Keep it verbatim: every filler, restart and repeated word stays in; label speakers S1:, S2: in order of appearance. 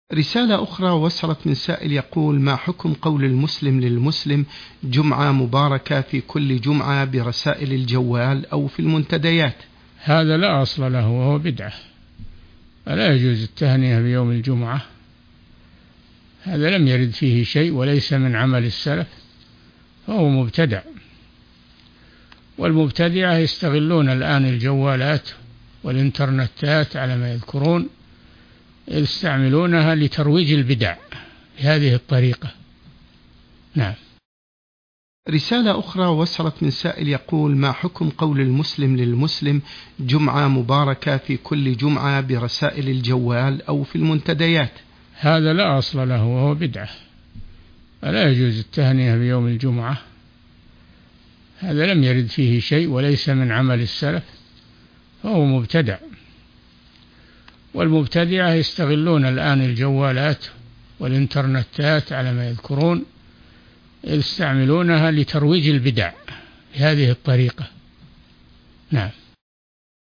S1: رسالة أخرى وصلت من سائل يقول: ما حكم قول المسلم للمسلم جمعة مباركة في كل جمعة برسائل الجوال أو في المنتديات؟
S2: هذا لا أصل له وهو بدعة، فلا يجوز التهنئة بيوم الجمعة، هذا لم يرد فيه شيء وليس من عمل السلف، فهو مبتدع. والمبتدعة يستغلون الآن الجوالات والإنترنتات على ما يذكرون، يستعملونها لترويج البدع بهذه الطريقة. نعم.
S1: رسالة أخرى وصلت من سائل يقول: ما حكم قول المسلم للمسلم جمعة مباركة في كل جمعة برسائل الجوال أو في المنتديات؟
S2: هذا لا أصل له وهو بدعة، فلا يجوز التهنئة بيوم الجمعة، هذا لم يرد فيه شيء وليس من عمل السلف، فهو مبتدع. والمبتدعة يستغلون الآن الجوالات والإنترنتات على ما يذكرون، يستعملونها لترويج البدع بهذه الطريقة. نعم.